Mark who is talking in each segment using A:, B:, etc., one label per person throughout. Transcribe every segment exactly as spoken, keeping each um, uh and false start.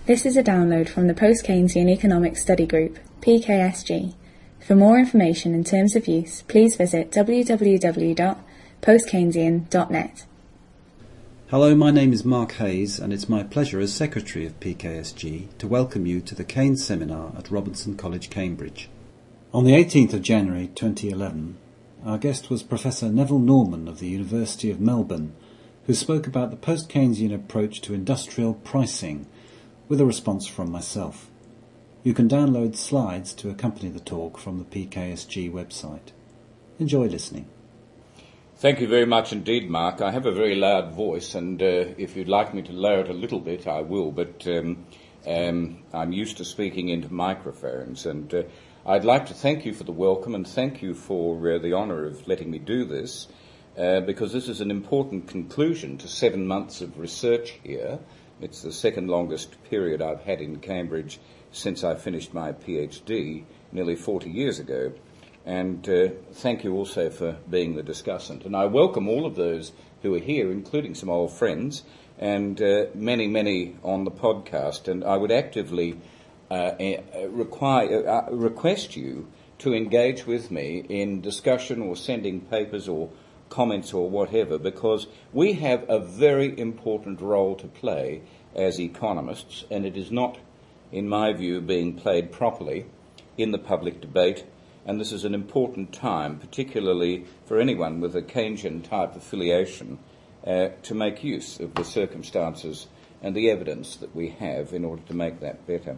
A: This is a download from the Post-Keynesian Economics Study Group, P K S G. For more information and terms of use, please visit w w w dot post keynesian dot net.
B: Hello, my name is Mark Hayes, and it's my pleasure as Secretary of P K S G to welcome you to the Keynes Seminar at Robinson College, Cambridge. On the eighteenth of January twenty eleven, our guest was Professor Neville Norman of the University of Melbourne, who spoke about the post-Keynesian approach to industrial pricing, with a response from myself. You can download slides to accompany the talk from the P K S G website. Enjoy listening.
C: Thank you very much indeed, Mark. I have a very loud voice, and uh, if you'd like me to lower it a little bit, I will, but um, um, I'm used to speaking into microphones, and uh, I'd like to thank you for the welcome and thank you for uh, the honour of letting me do this, uh, because this is an important conclusion to seven months of research here. It's the second longest period I've had in Cambridge since I finished my PhD nearly forty years ago. And uh, thank you also for being the discussant. And I welcome all of those who are here, including some old friends, and uh, many, many on the podcast. And I would actively uh, require, uh, request you to engage with me in discussion or sending papers or comments or whatever, because we have a very important role to play as economists, and it is not, in my view, being played properly in the public debate. And this is an important time, particularly for anyone with a Keynesian type affiliation, uh, to make use of the circumstances and the evidence that we have in order to make that better.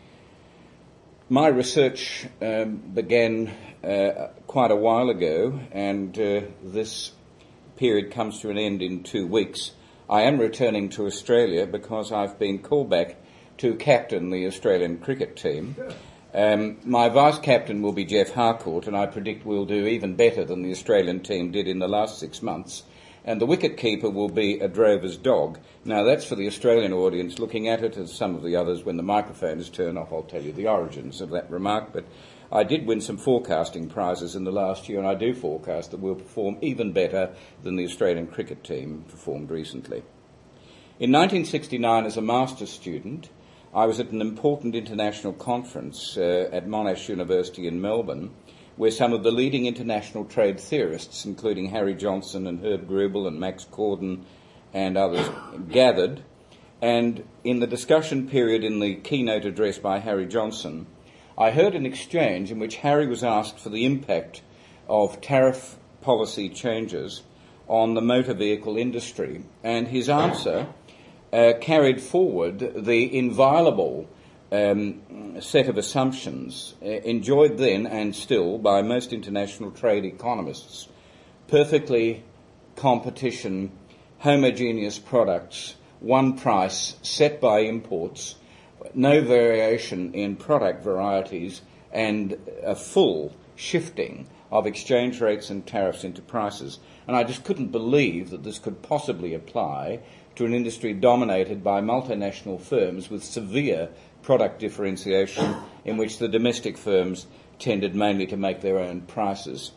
C: My research um, began uh, quite a while ago, and uh, this period comes to an end in two weeks. I am returning to Australia because I've been called back to captain the Australian cricket team. Um, my vice-captain will be Geoff Harcourt, and I predict we'll do even better than the Australian team did in the last six months. And the wicket-keeper will be a drover's dog. Now, that's for the Australian audience looking at it, as some of the others, when the microphone is turned off, I'll tell you the origins of that remark. But I did win some forecasting prizes in the last year, and I do forecast that we'll perform even better than the Australian cricket team performed recently. In nineteen sixty-nine, as a master's student, I was at an important international conference uh, at Monash University in Melbourne, where some of the leading international trade theorists, including Harry Johnson and Herb Grubel and Max Corden and others, gathered. And in the discussion period in the keynote address by Harry Johnson, I heard an exchange in which Harry was asked for the impact of tariff policy changes on the motor vehicle industry. And his answer uh, carried forward the inviolable Um, set of assumptions uh, enjoyed then and still by most international trade economists: perfectly competition, homogeneous products, one price set by imports, no variation in product varieties, and a full shifting of exchange rates and tariffs into prices. And I just couldn't believe that this could possibly apply to an industry dominated by multinational firms with severe product differentiation, in which the domestic firms tended mainly to make their own prices.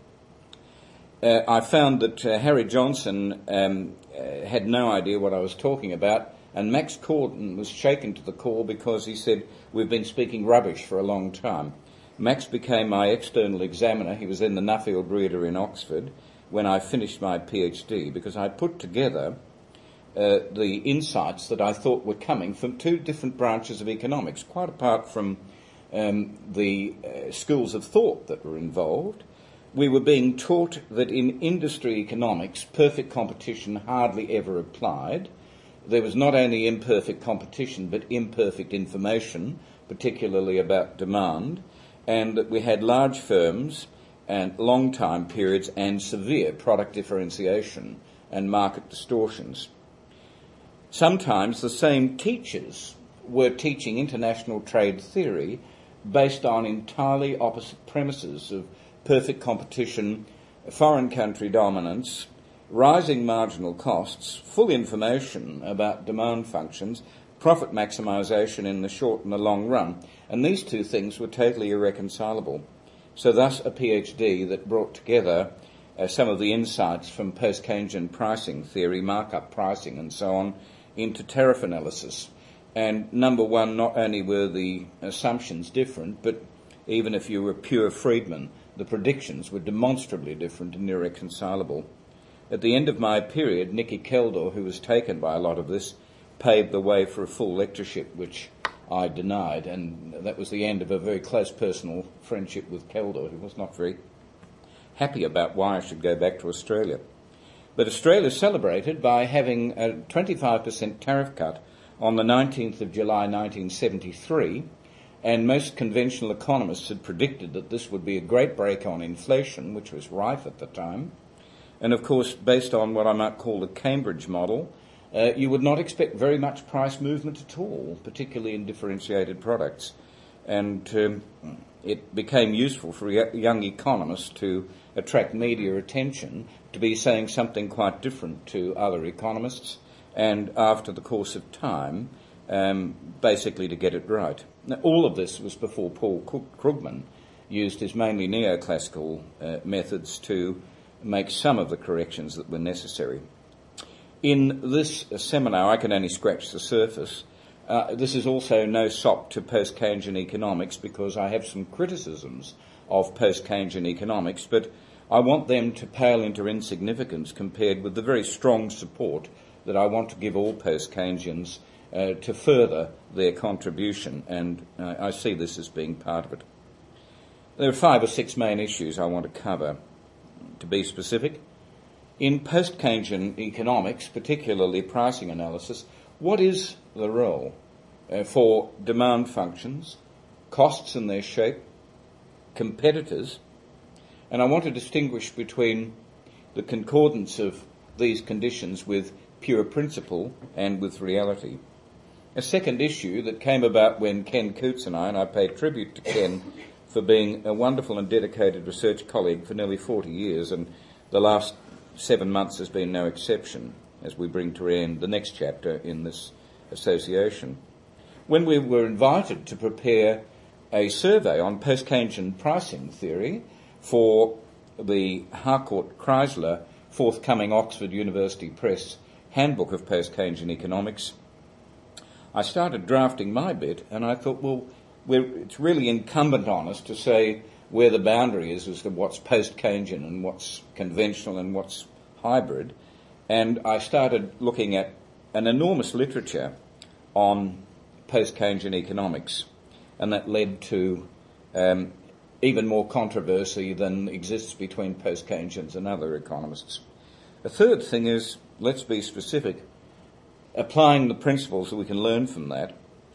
C: Uh, I found that uh, Harry Johnson um, uh, had no idea what I was talking about, and Max Corden was shaken to the core because he said, "We've been speaking rubbish for a long time." Max became my external examiner. He was in the Nuffield Reader in Oxford when I finished my PhD, because I put together Uh, the insights that I thought were coming from two different branches of economics, quite apart from um, the uh, schools of thought that were involved. We were being taught that in industry economics, perfect competition hardly ever applied. There was not only imperfect competition, but imperfect information, particularly about demand, and that we had large firms and long time periods and severe product differentiation and market distortions. Sometimes the same teachers were teaching international trade theory based on entirely opposite premises of perfect competition, foreign country dominance, rising marginal costs, full information about demand functions, profit maximisation in the short and the long run. And these two things were totally irreconcilable. So thus a PhD that brought together uh, some of the insights from post-Keynesian pricing theory, markup pricing and so on, into tariff analysis. And number one, not only were the assumptions different, but even if you were pure Friedman, the predictions were demonstrably different and irreconcilable. At the end of my period, Nicky Keldor, who was taken by a lot of this, paved the way for a full lectureship, which I denied, and that was the end of a very close personal friendship with Keldor, who was not very happy about why I should go back to Australia. But Australia celebrated by having a twenty-five percent tariff cut on the nineteenth of July nineteen seventy-three, and most conventional economists had predicted that this would be a great break on inflation, which was rife at the time. And of course, based on what I might call the Cambridge model, uh, you would not expect very much price movement at all, particularly in differentiated products. And um, it became useful for young economists to attract media attention to be saying something quite different to other economists, and after the course of time, um, basically to get it right. Now, all of this was before Paul Krugman used his mainly neoclassical uh, methods to make some of the corrections that were necessary. In this uh, seminar, I can only scratch the surface. Uh, this is also no sop to post-Keynesian economics, because I have some criticisms of post-Keynesian economics, but I want them to pale into insignificance compared with the very strong support that I want to give all post-Keynesians uh, to further their contribution, and uh, I see this as being part of it. There are five or six main issues I want to cover. To be specific, in post-Keynesian economics, particularly pricing analysis, what is the role uh, for demand functions, costs and their shape, competitors, and I want to distinguish between the concordance of these conditions with pure principle and with reality. A second issue that came about when Ken Coutts and I, and I pay tribute to Ken for being a wonderful and dedicated research colleague for nearly forty years, and the last seven months has been no exception as we bring to end the next chapter in this association. When we were invited to prepare a survey on post-Keynesian pricing theory for the Harcourt Chrysler forthcoming Oxford University Press Handbook of Post-Keynesian Economics, I started drafting my bit, and I thought, well, we're, it's really incumbent on us to say where the boundary is as to what's post-Keynesian and what's conventional and what's hybrid. And I started looking at an enormous literature on post-Keynesian economics, and that led to um, even more controversy than exists between post-Keynesians and other economists. The third thing is, let's be specific, applying the principles that we can learn from that.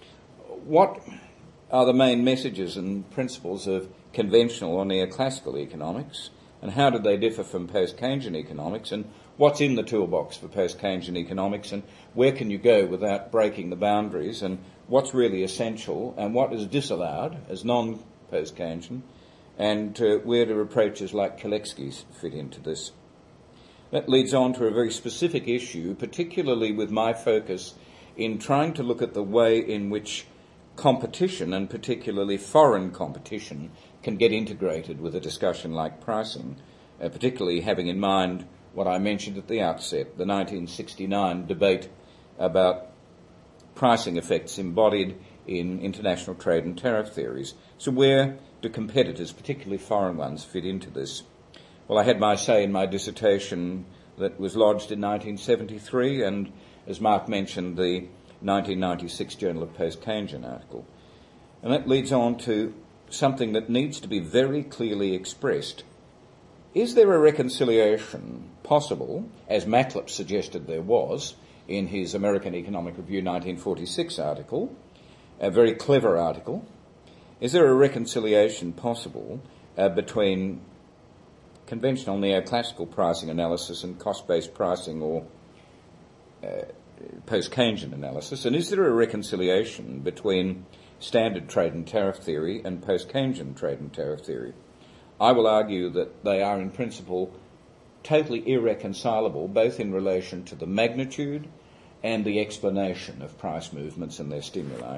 C: What are the main messages and principles of conventional or neoclassical economics, and how do they differ from post-Keynesian economics, and what's in the toolbox for post-Keynesian economics, and where can you go without breaking the boundaries, and what's really essential, and what is disallowed as non-post-Keynesian, and uh, where do approaches like Kalecki's fit into this? That leads on to a very specific issue, particularly with my focus in trying to look at the way in which competition, and particularly foreign competition, can get integrated with a discussion like pricing, uh, particularly having in mind what I mentioned at the outset, the nineteen sixty-nine debate about pricing effects embodied in international trade and tariff theories. So where do competitors, particularly foreign ones, fit into this? Well, I had my say in my dissertation that was lodged in nineteen seventy-three, and as Mark mentioned, the nineteen ninety-six Journal of Post-Keynesian article. And that leads on to something that needs to be very clearly expressed. Is there a reconciliation possible, as Maclip suggested there was in his American Economic Review nineteen forty-six article, a very clever article? Is there a reconciliation possible uh, between conventional neoclassical pricing analysis and cost-based pricing or uh, post-Keynesian analysis? And is there a reconciliation between standard trade and tariff theory and post-Keynesian trade and tariff theory? I will argue that they are in principle totally irreconcilable, both in relation to the magnitude and the explanation of price movements and their stimuli.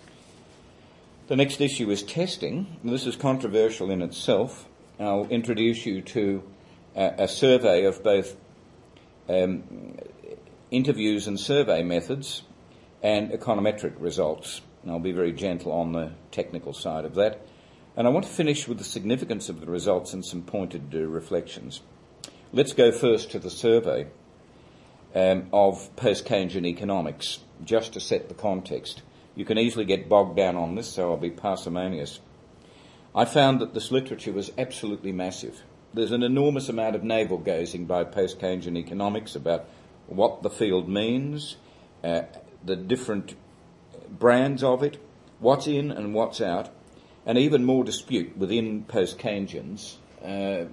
C: The next issue is testing. This is controversial in itself. I'll introduce you to a, a survey of both um, interviews and survey methods and econometric results. And I'll be very gentle on the technical side of that. And I want to finish with the significance of the results and some pointed uh, reflections. Let's go first to the survey um, of post-Keynesian economics, just to set the context. You can easily get bogged down on this, so I'll be parsimonious. I found that this literature was absolutely massive. There's an enormous amount of navel-gazing by post-Keynesian economics about what the field means, uh, the different brands of it, what's in and what's out, and even more dispute within post-Keynesians uh,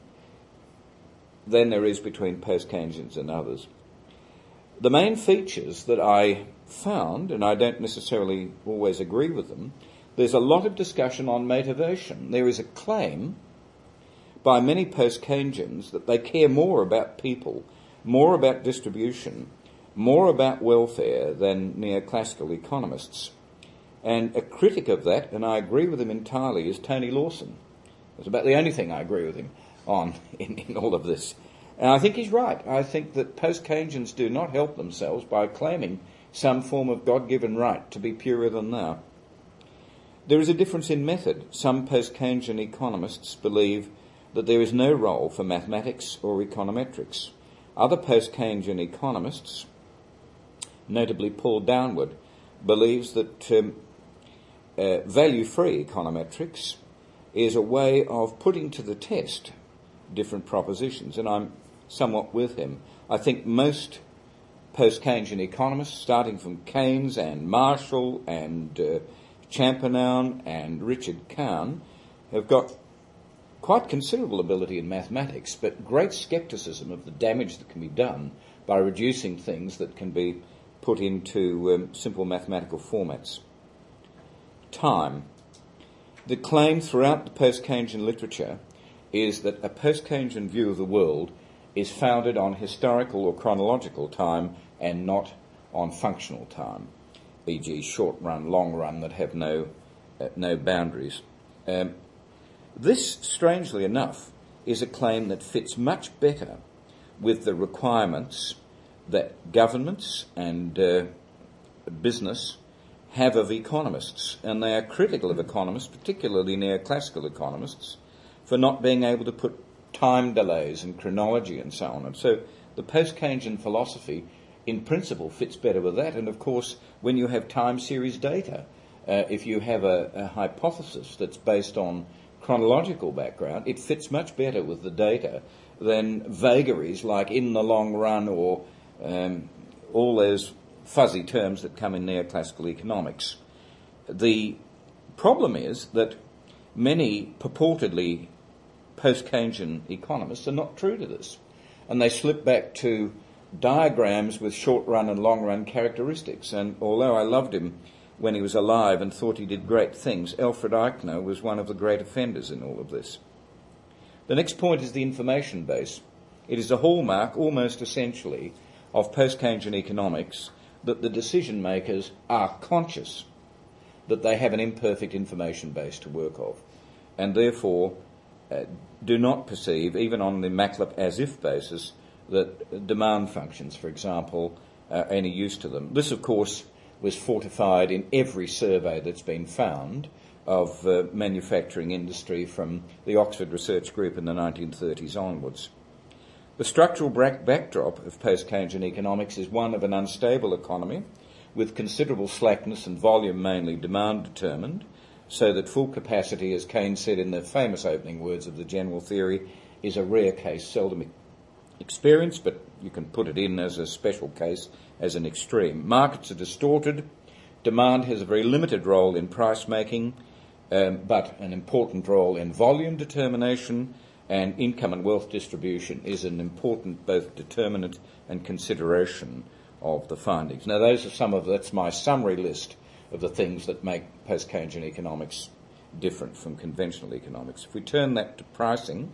C: than there is between post-Keynesians and others. The main features that I found, and I don't necessarily always agree with them, there's a lot of discussion on motivation. There is a claim by many post-Keynesians that they care more about people, more about distribution, more about welfare than neoclassical economists. And a critic of that, and I agree with him entirely, is Tony Lawson. That's about the only thing I agree with him on in, in all of this. And I think he's right. I think that post-Keynesians do not help themselves by claiming some form of God-given right to be purer than thou. There is a difference in method. Some post-Keynesian economists believe that there is no role for mathematics or econometrics. Other post-Keynesian economists, notably Paul Downward, believes that um, uh, value-free econometrics is a way of putting to the test different propositions, and I'm somewhat with him. I think most post-Keynesian economists, starting from Keynes and Marshall and uh, Champernowne and Richard Kahn, have got quite considerable ability in mathematics, but great scepticism of the damage that can be done by reducing things that can be put into um, simple mathematical formats. Time. The claim throughout the post-Keynesian literature is that a post-Keynesian view of the world is founded on historical or chronological time and not on functional time, for example short run, long run that have no, uh, no boundaries. Um, this, strangely enough, is a claim that fits much better with the requirements that governments and uh, business have of economists, and they are critical of economists, particularly neoclassical economists, for not being able to put time delays and chronology and so on. And so the post-Keynesian philosophy in principle fits better with that. And of course, when you have time series data, uh, if you have a, a hypothesis that's based on chronological background, it fits much better with the data than vagaries like in the long run or um, all those fuzzy terms that come in neoclassical economics. The problem is that many purportedly post-Keynesian economists are not true to this, and they slip back to diagrams with short-run and long-run characteristics. And although I loved him when he was alive and thought he did great things, Alfred Eichner was one of the great offenders in all of this. The next point is the information base. It is a hallmark, almost essentially, of post-Keynesian economics that the decision makers are conscious that they have an imperfect information base to work off, and therefore uh, do not perceive, even on the MacLab as-if basis, that demand functions, for example, are any use to them. This, of course, was fortified in every survey that's been found of uh, manufacturing industry from the Oxford Research Group in the nineteen thirties onwards. The structural backdrop of post-Keynesian economics is one of an unstable economy with considerable slackness and volume mainly demand determined, so that full capacity, as Keynes said in the famous opening words of the general theory, is a rare case, seldom experienced, but you can put it in as a special case, as an extreme. Markets are distorted. Demand has a very limited role in price making, um, but an important role in volume determination, and income and wealth distribution is an important both determinant and consideration of the findings. Now, those are some of, that's my summary list of the things that make post-Keynesian economics different from conventional economics. If we turn that to pricing,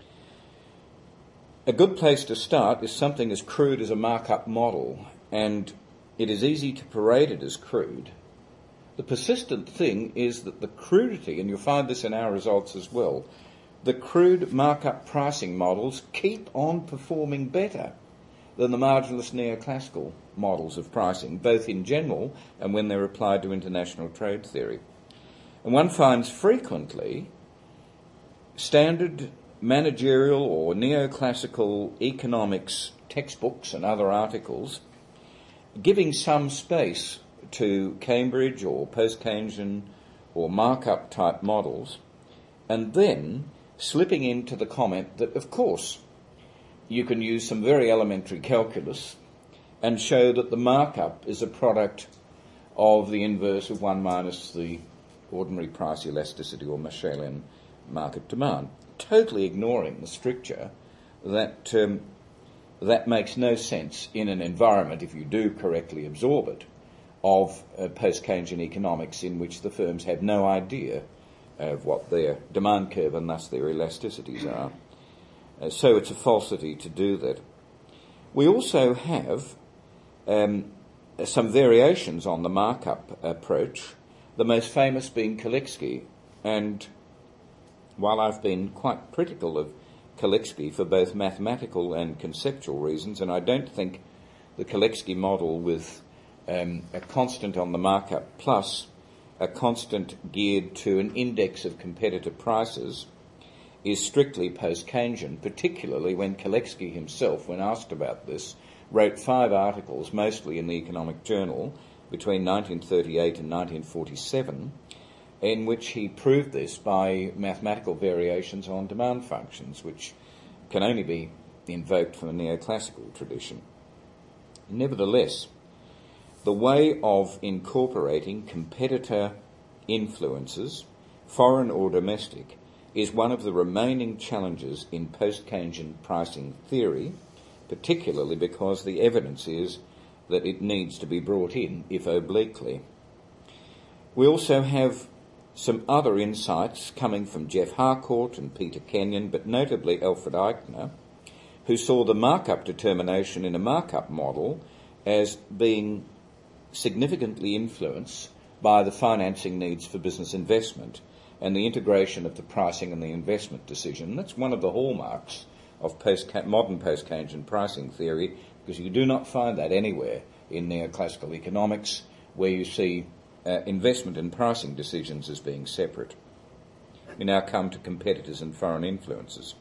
C: a good place to start is something as crude as a markup model, and it is easy to parade it as crude. The persistent thing is that the crudity, and you'll find this in our results as well, the crude markup pricing models keep on performing better than the marginalist neoclassical models of pricing, both in general and when they're applied to international trade theory. And one finds frequently standard managerial or neoclassical economics textbooks and other articles giving some space to Cambridge or post-Keynesian or markup type models, and then slipping into the comment that, of course, you can use some very elementary calculus and show that the markup is a product of the inverse of one minus the ordinary price elasticity or Marshallian market demand, totally ignoring the stricture that um, that makes no sense in an environment, if you do correctly absorb it, of uh, post-Keynesian economics in which the firms have no idea of what their demand curve and thus their elasticities are. Uh, so it's a falsity to do that. We also have um, some variations on the markup approach, the most famous being Kalecki. And while I've been quite critical of Kalecki for both mathematical and conceptual reasons, and I don't think the Kalecki model with um, a constant on the markup plus a constant geared to an index of competitor prices is strictly post-Keynesian, particularly when Kalecki himself, when asked about this, wrote five articles, mostly in the Economic Journal, between nineteen thirty-eight and nineteen forty-seven, in which he proved this by mathematical variations on demand functions, which can only be invoked from a neoclassical tradition. Nevertheless, the way of incorporating competitor influences, foreign or domestic, is one of the remaining challenges in post-Keynesian pricing theory, particularly because the evidence is that it needs to be brought in, if obliquely. We also have some other insights coming from Jeff Harcourt and Peter Kenyon, but notably Alfred Eichner, who saw the markup determination in a markup model as being significantly influenced by the financing needs for business investment and the integration of the pricing and the investment decision. That's one of the hallmarks of post modern post-Keynesian pricing theory, because you do not find that anywhere in neoclassical economics, where you see uh, investment and pricing decisions as being separate. We now come to competitors and foreign influences.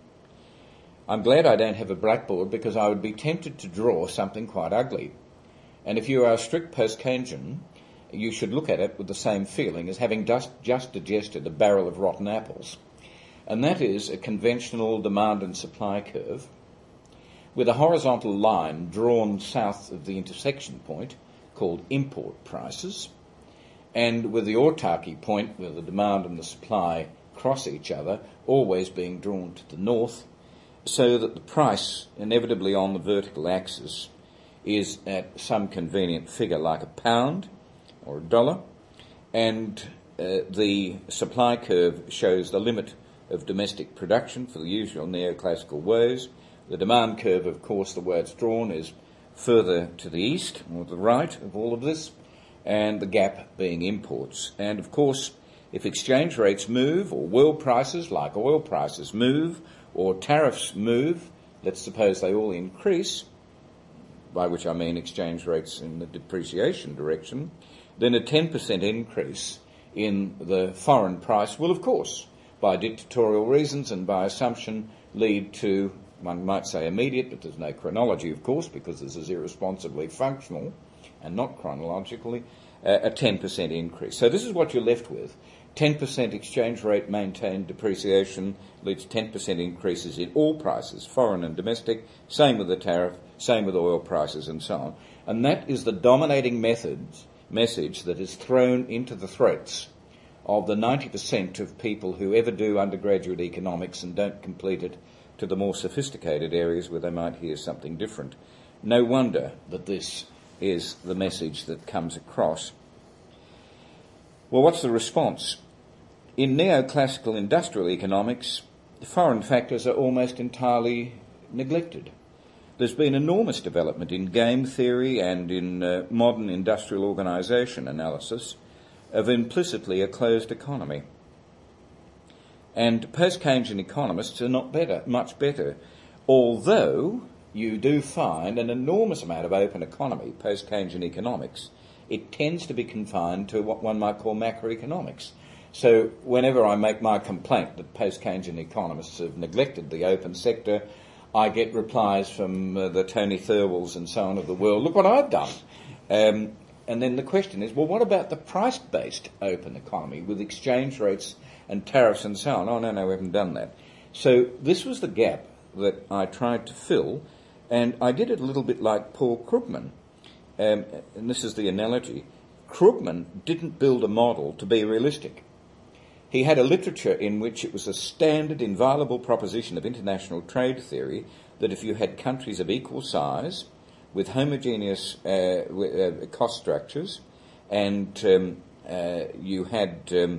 C: I'm glad I don't have a blackboard, because I would be tempted to draw something quite ugly. And if you are a strict post-Keynesian, you should look at it with the same feeling as having just, just digested a barrel of rotten apples. And that is a conventional demand and supply curve with a horizontal line drawn south of the intersection point called import prices, and with the autarky point where the demand and the supply cross each other always being drawn to the north, so that the price inevitably on the vertical axis is at some convenient figure like a pound or a dollar, and uh, the supply curve shows the limit of domestic production for the usual neoclassical woes. The demand curve, of course, the way it's drawn is further to the east or the right of all of this, and the gap being imports. And, of course, if exchange rates move, or world prices like oil prices move, or tariffs move, let's suppose they all increase, by which I mean exchange rates in the depreciation direction, then a ten percent increase in the foreign price will, of course, by dictatorial reasons and by assumption, lead to, one might say immediate, but there's no chronology, of course, because this is irresponsibly functional and not chronologically, uh, a ten percent increase. So this is what you're left with. ten percent exchange rate maintained depreciation leads to ten percent increases in all prices, foreign and domestic, same with the tariff, same with oil prices and so on. And that is the dominating methods, message that is thrown into the throats of the ninety percent of people who ever do undergraduate economics and don't complete it to the more sophisticated areas where they might hear something different. No wonder that this is the message that comes across. Well, what's the response? In neoclassical industrial economics, foreign factors are almost entirely neglected. There's been enormous development in game theory and in uh, modern industrial organisation analysis of implicitly a closed economy. And post-Keynesian economists are not better, much better, although you do find an enormous amount of open economy, post-Keynesian economics. It tends to be confined to what one might call macroeconomics. So whenever I make my complaint that post-Keynesian economists have neglected the open sector, I get replies from uh, the Tony Thirlwells and so on of the world, look what I've done. Um, and then the question is, well, what about the price-based open economy with exchange rates and tariffs and so on? Oh, no, no, we haven't done that. So this was the gap that I tried to fill, and I did it a little bit like Paul Krugman. Um, and this is the analogy. Krugman didn't build a model to be realistic. He had a literature in which it was a standard, inviolable proposition of international trade theory that if you had countries of equal size with homogeneous uh, w- uh, cost structures and um, uh, you had um,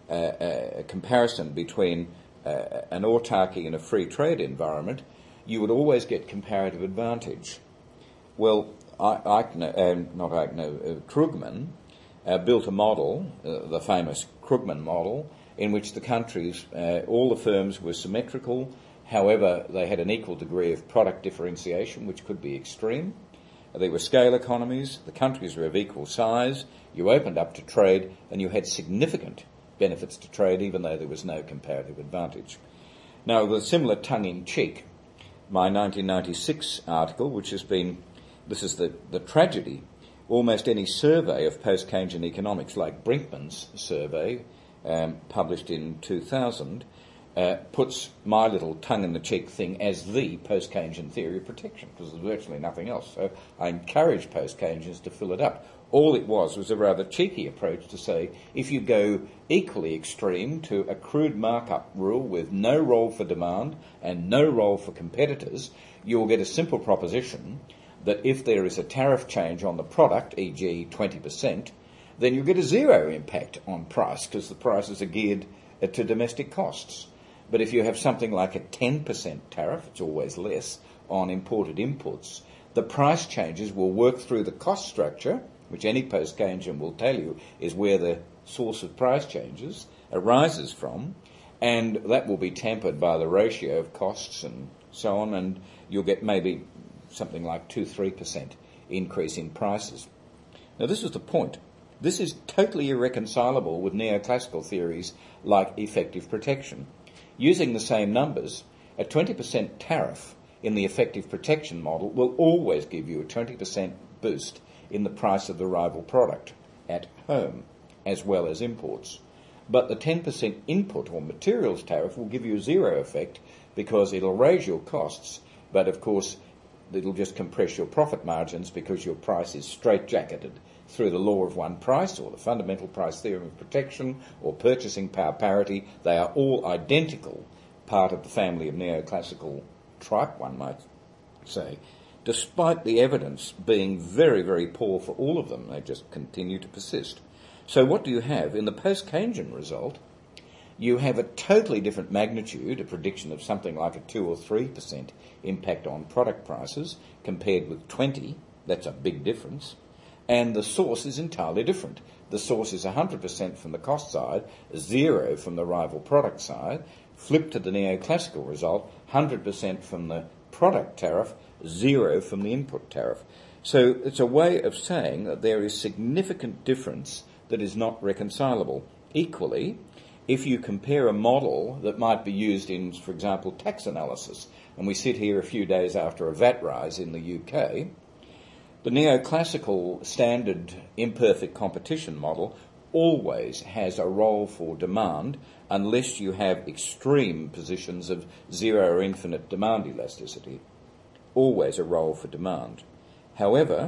C: uh, a comparison between uh, an autarky and a free trade environment, you would always get comparative advantage. Well, Eichner, um, not Eichner, uh, Krugman uh, built a model, uh, the famous Krugman model, in which the countries, uh, all the firms were symmetrical. However, they had an equal degree of product differentiation, which could be extreme. There were scale economies. The countries were of equal size. You opened up to trade, and you had significant benefits to trade, even though there was no comparative advantage. Now, with a similar tongue-in-cheek, my nineteen ninety-six article, which has been, this is the, the tragedy, almost any survey of post-Keynesian economics, like Brinkman's survey, um, published in two thousand, uh, puts my little tongue-in-the-cheek thing as the post-Keynesian theory of protection, because there's virtually nothing else. So I encourage post-Keynesians to fill it up. All it was was a rather cheeky approach to say, if you go equally extreme to a crude markup rule with no role for demand and no role for competitors, you'll get a simple proposition that if there is a tariff change on the product, for example twenty percent, then you'll get a zero impact on price because the prices are geared uh, to domestic costs. But if you have something like a ten percent tariff, it's always less, on imported inputs, the price changes will work through the cost structure, which any post-Keynesian will tell you is where the source of price changes arises from, and that will be tempered by the ratio of costs and so on, and you'll get maybe something like two to three percent increase in prices. Now, this is the point. This is totally irreconcilable with neoclassical theories like effective protection. Using the same numbers, a twenty percent tariff in the effective protection model will always give you a twenty percent boost in the price of the rival product at home, as well as imports. But the ten percent input or materials tariff will give you a zero effect because it'll raise your costs, but of course it'll just compress your profit margins because your price is straitjacketed through the law of one price or the fundamental price theorem of protection or purchasing power parity. They are all identical, part of the family of neoclassical tripe, one might say. Despite the evidence being very, very poor for all of them, they just continue to persist. So what do you have? In the post-Keynesian result, you have a totally different magnitude, a prediction of something like a two or three percent impact on product prices compared with twenty. That's a big difference. And the source is entirely different. The source is one hundred percent from the cost side, zero from the rival product side. Flip to the neoclassical result, one hundred percent from the product tariff, zero from the input tariff. So it's a way of saying that there is significant difference that is not reconcilable. Equally, if you compare a model that might be used in, for example, tax analysis, and we sit here a few days after a V A T rise in the U K, the neoclassical standard imperfect competition model always has a role for demand unless you have extreme positions of zero or infinite demand elasticity. Always a role for demand. However,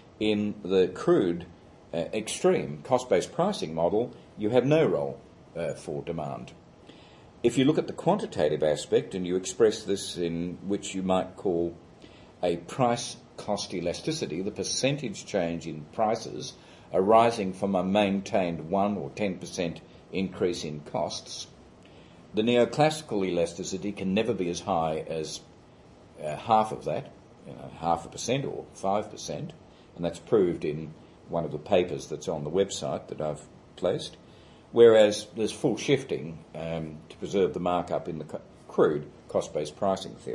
C: in the crude uh, extreme cost-based pricing model, you have no role uh, for demand. If you look at the quantitative aspect and you express this in which you might call a price cost elasticity, the percentage change in prices arising from a maintained one or ten percent increase in costs, the neoclassical elasticity can never be as high as uh, half of that, you know, half a percent or five percent, and that's proved in one of the papers that's on the website that I've placed, whereas there's full shifting um, to preserve the markup in the co- crude cost-based pricing theory.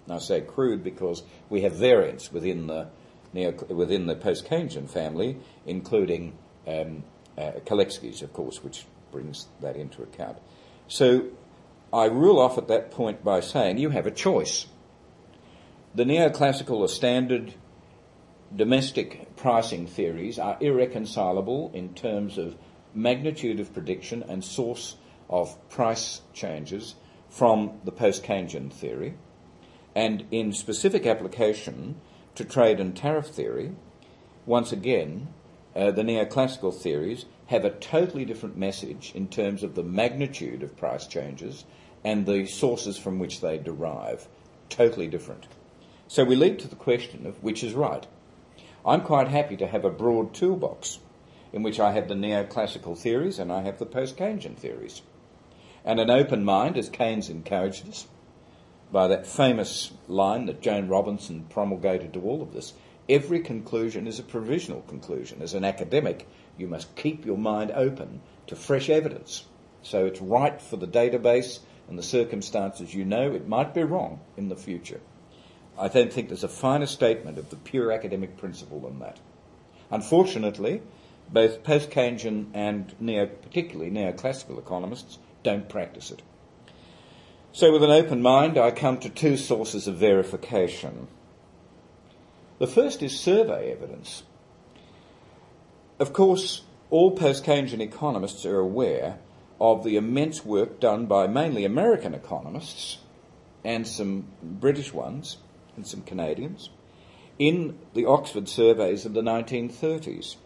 C: I say crude because we have variants within the neo, within the post-Keynesian family, including um, uh, Kalecki's, of course, which brings that into account. So I rule off at that point by saying you have a choice. The neoclassical or standard domestic pricing theories are irreconcilable in terms of magnitude of prediction and source of price changes from the post-Keynesian theory, and in specific application to trade and tariff theory, once again, uh, the neoclassical theories have a totally different message in terms of the magnitude of price changes and the sources from which they derive. Totally different. So we lead to the question of which is right. I'm quite happy to have a broad toolbox in which I have the neoclassical theories and I have the post-Keynesian theories. And an open mind, as Keynes encouraged us, by that famous line that Joan Robinson promulgated to all of this, every conclusion is a provisional conclusion. As an academic, you must keep your mind open to fresh evidence. So it's right for the database and the circumstances you know. It might be wrong in the future. I don't think there's a finer statement of the pure academic principle than that. Unfortunately, both post-Keynesian and neo, particularly neoclassical economists don't practice it. So with an open mind, I come to two sources of verification. The first is survey evidence. Of course, all post-Keynesian economists are aware of the immense work done by mainly American economists and some British ones and some Canadians in the Oxford surveys of the nineteen thirties,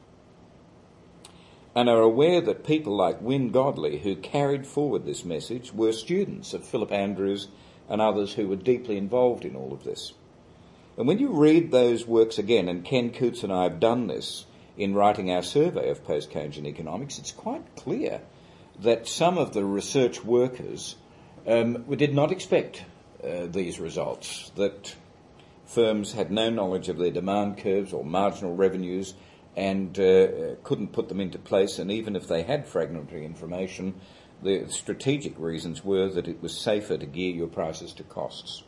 C: and are aware that people like Wynne Godley, who carried forward this message, were students of Philip Andrews and others who were deeply involved in all of this. And when you read those works again, and Ken Coutts and I have done this in writing our survey of post-Keynesian economics, it's quite clear that some of the research workers um, did not expect uh, these results, that firms had no knowledge of their demand curves or marginal revenues and uh, couldn't put them into place, and even if they had fragmentary information, the strategic reasons were that it was safer to gear your prices to costs.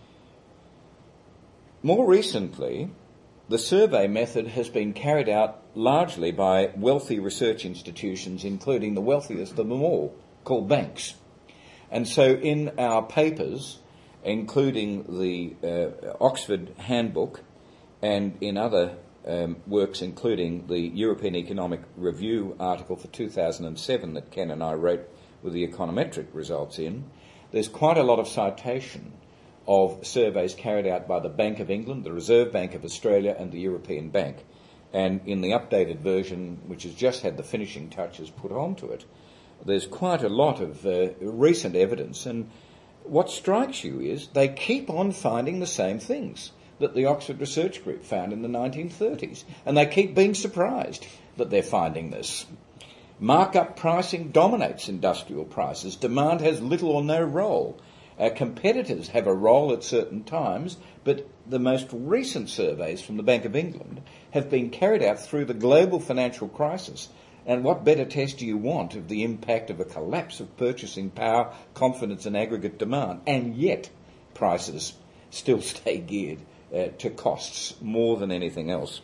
C: More recently, the survey method has been carried out largely by wealthy research institutions, including the wealthiest of them all, called banks. And so in our papers, including the uh, Oxford Handbook and in other um, works, including the European Economic Review article for two thousand seven that Ken and I wrote with the econometric results in, there's quite a lot of citation of surveys carried out by the Bank of England, the Reserve Bank of Australia and the European Bank. And in the updated version, which has just had the finishing touches put onto it, there's quite a lot of uh, recent evidence. And what strikes you is they keep on finding the same things that the Oxford Research Group found in the nineteen thirties. And they keep being surprised that they're finding this. Markup pricing dominates industrial prices. Demand has little or no role. Uh, competitors have a role at certain times, but the most recent surveys from the Bank of England have been carried out through the global financial crisis. And what better test do you want of the impact of a collapse of purchasing power, confidence and aggregate demand? And yet prices still stay geared uh, to costs more than anything else.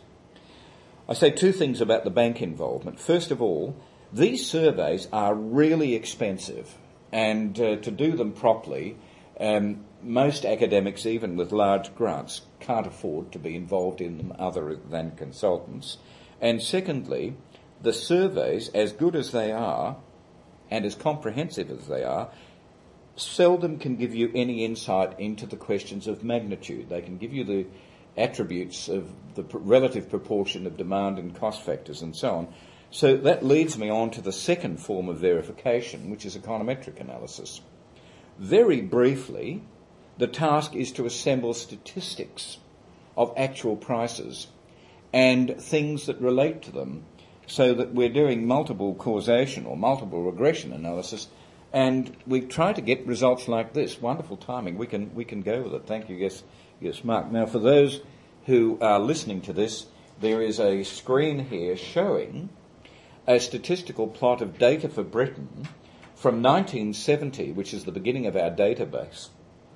C: I say two things about the bank involvement. First of all, these surveys are really expensive, and uh, to do them properly, um, most academics, even with large grants, can't afford to be involved in them other than consultants. And secondly, the surveys, as good as they are and as comprehensive as they are, seldom can give you any insight into the questions of magnitude. They can give you the attributes of the pr- relative proportion of demand and cost factors and so on. So that leads me on to the second form of verification, which is econometric analysis. Very briefly, the task is to assemble statistics of actual prices and things that relate to them, so that we're doing multiple causation or multiple regression analysis, and we try to get results like this. Wonderful timing. We can we can go with it. Thank you. Yes, yes, Mark. Now, for those who are listening to this, there is a screen here showing a statistical plot of data for Britain from nineteen seventy, which is the beginning of our database,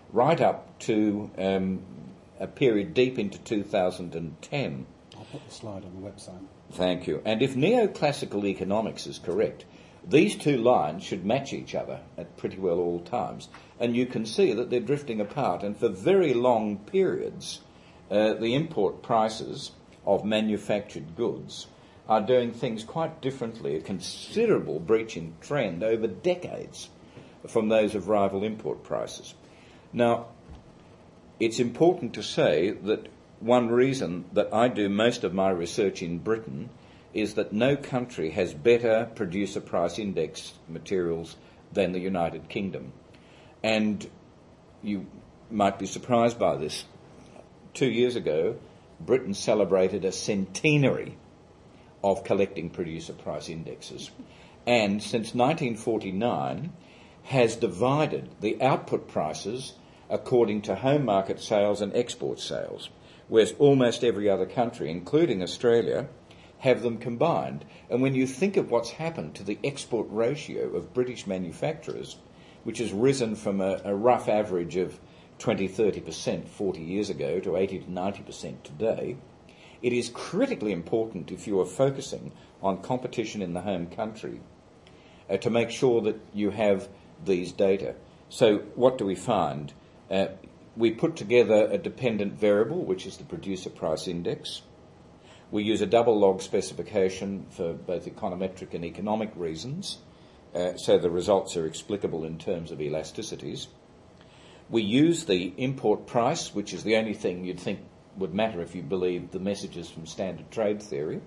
C: right up to um, a period deep into two thousand ten.
B: I'll put the slide on the website.
C: Thank you. And if neoclassical economics is correct, these two lines should match each other at pretty well all times. And you can see that they're drifting apart. And for very long periods, uh, the import prices of manufactured goods are doing things quite differently, a considerable breach in trend over decades from those of rival import prices. Now, it's important to say that one reason that I do most of my research in Britain is that no country has better producer price index materials than the United Kingdom. And you might be surprised by this. Two years ago, Britain celebrated a centenary of collecting producer price indexes. And since nineteen forty-nine, has divided the output prices according to home market sales and export sales, whereas almost every other country, including Australia, have them combined. And when you think of what's happened to the export ratio of British manufacturers, which has risen from a, a rough average of twenty to thirty percent forty years ago to eighty to ninety percent today, it is critically important, if you are focusing on competition in the home country, uh, to make sure that you have these data. So what do we find? Uh, we put together a dependent variable, which is the producer price index. We use a double log specification for both econometric and economic reasons, uh, so the results are explicable in terms of elasticities. We use the import price, which is the only thing you'd think would matter if you believed the messages from standard trade theory.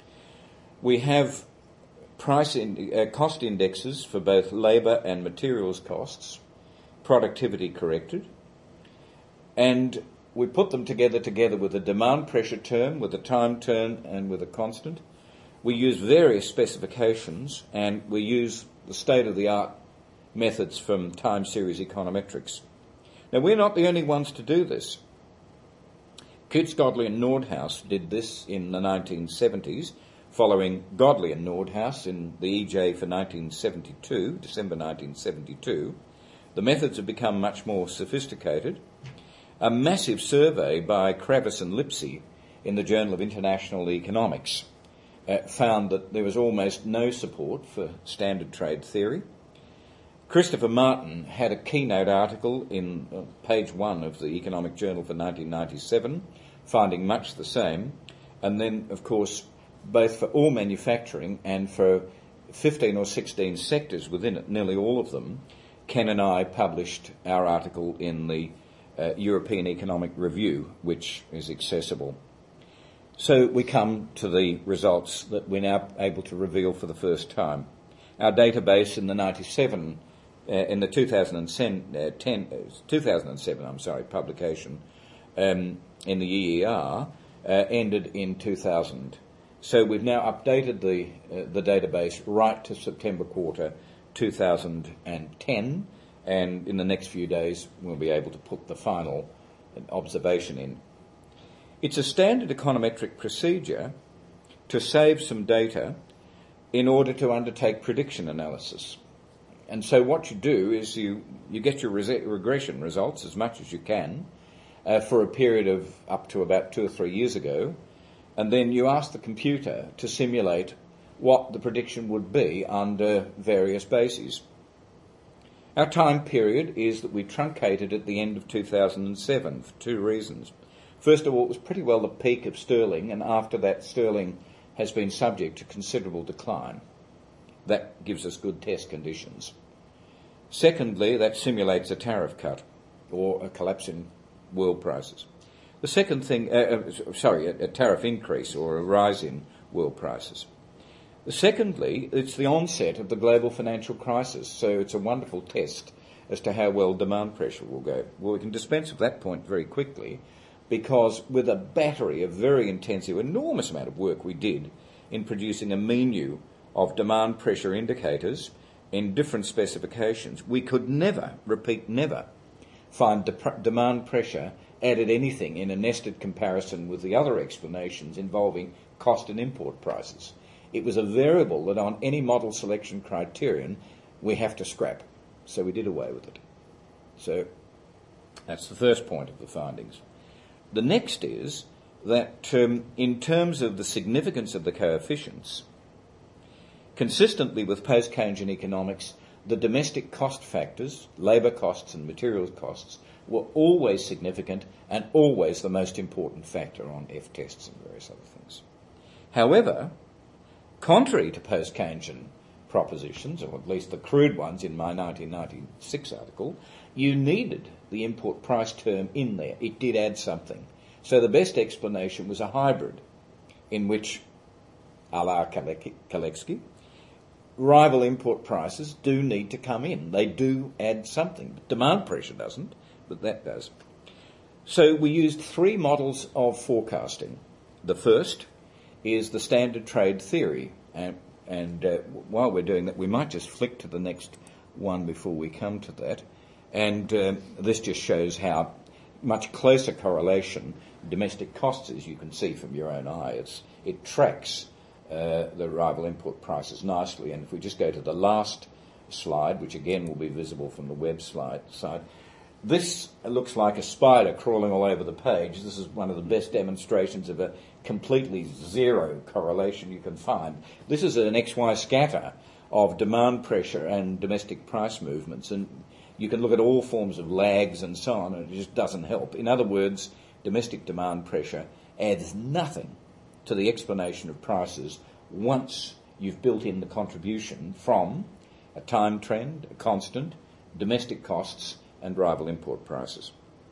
C: We have price in, uh, cost indexes for both labour and materials costs, productivity corrected, and we put them together together with a demand pressure term, with a time term, and with a constant. We use various specifications, and we use the state-of-the-art methods from time series econometrics. Now, we're not the only ones to do this. Coutts, Godley and Nordhaus did this in the nineteen seventies, following Godley and Nordhaus in the E J for nineteen seventy-two, December nineteen seventy-two. The methods have become much more sophisticated. A massive survey by Kravis and Lipsey in the Journal of International Economics uh, found that there was almost no support for standard trade theory. Christopher Martin had a keynote article in uh, page one of the Economic Journal for nineteen ninety-seven, finding much the same. And then, of course, both for all manufacturing and for fifteen or sixteen sectors within it, nearly all of them, Ken and I published our article in the uh, European Economic Review, which is accessible. So we come to the results that we're now able to reveal for the first time. Our database in the ninety-seven, uh, in the two thousand seven, I'm sorry, publication um, in the E E R uh, ended in two thousand. So we've now updated the uh, the database right to September quarter two thousand ten, and in the next few days we'll be able to put the final observation in. It's a standard econometric procedure to save some data in order to undertake prediction analysis. And so what you do is you, you get your res- regression results as much as you can uh, for a period of up to about two or three years ago, and then you ask the computer to simulate what the prediction would be under various bases. Our time period is that we truncated at the end of two thousand seven for two reasons. First of all, it was pretty well the peak of sterling, and after that sterling has been subject to considerable decline. That gives us good test conditions. Secondly, that simulates a tariff cut or a collapse in world prices. The second thing, uh, uh, sorry, a, a tariff increase or a rise in world prices. Secondly, it's the onset of the global financial crisis, so it's a wonderful test as to how well demand pressure will go. Well, we can dispense with that point very quickly, because with a battery of very intensive, enormous amount of work we did in producing a menu of demand pressure indicators in different specifications, we could never, repeat never, find de- demand pressure added anything in a nested comparison with the other explanations involving cost and import prices. It was a variable that on any model selection criterion we have to scrap. So we did away with it. So That's the first point of the findings. The next is that um, in terms of the significance of the coefficients, consistently with post-Keynesian economics, the domestic cost factors, labour costs and materials costs, were always significant and always the most important factor on F-tests and various other things. However, contrary to post-Keynesian propositions, or at least the crude ones in my nineteen ninety-six article, you needed the import price term in there. It did add something. So the best explanation was a hybrid in which, a la Kalecki, rival import prices do need to come in. They do add something. Demand pressure doesn't, but that does. So we used three models of forecasting. The first is the standard trade theory. And, and uh, while we're doing that, we might just flick to the next one before we come to that. And uh, this just shows how much closer correlation domestic costs is, you can see from your own eye. It's, it tracks uh, the rival import prices nicely. And if we just go to the last slide, which again will be visible from the web slide side, this looks like a spider crawling all over the page. This is one of the best demonstrations of a completely zero correlation you can find. This is an X Y scatter of demand pressure and domestic price movements, and you can look at all forms of lags and so on, and it just doesn't help. In other words, domestic demand pressure adds nothing to the explanation of prices once you've built in the contribution from a time trend, a constant, domestic costs, and rival import prices.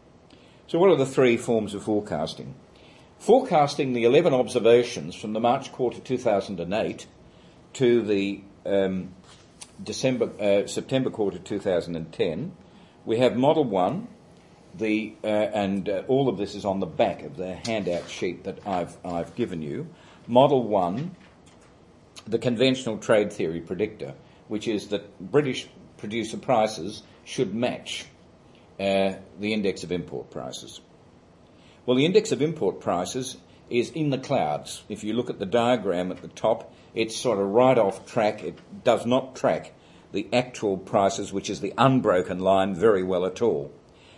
C: So what are the three forms of forecasting? Forecasting the eleven observations from the March quarter two thousand eight to the um, December, uh, September quarter two thousand ten, we have Model one, the, uh, and uh, all of this is on the back of the handout sheet that I've, I've given you. Model one, the conventional trade theory predictor, which is that British producer prices should match uh, the index of import prices. Well, the index of import prices is in the clouds. If you look at the diagram at the top, it's sort of right off track. It does not track the actual prices, which is the unbroken line, very well at all.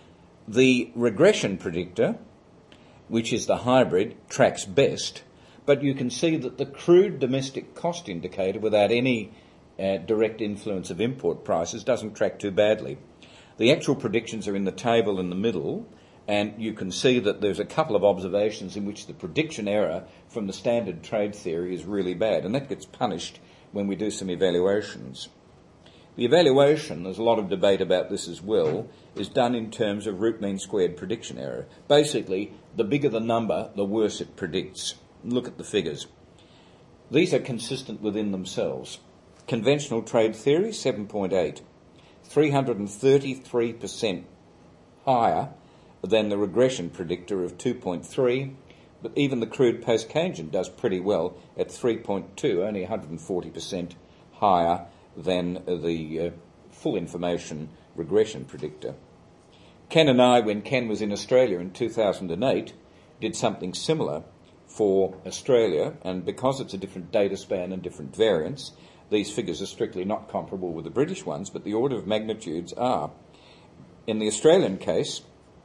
C: The regression predictor, which is the hybrid, tracks best, but you can see that the crude domestic cost indicator, without any uh, direct influence of import prices, doesn't track too badly. The actual predictions are in the table in the middle, and you can see that there's a couple of observations in which the prediction error from the standard trade theory is really bad, and that gets punished when we do some evaluations. The evaluation, there's a lot of debate about this as well, is done in terms of root mean squared prediction error. Basically, the bigger the number, the worse it predicts. Look at the figures. These are consistent within themselves. Conventional trade theory, seven point eight. three hundred thirty-three percent higher than the regression predictor of two point three, but even the crude post-Keynesian does pretty well at three point two, only one hundred forty percent higher than the uh, full information regression predictor. Ken and I, when Ken was in Australia in two thousand eight, did something similar for Australia, and because it's a different data span and different variance, these figures are strictly not comparable with the British ones, but the order of magnitudes are. In the Australian case,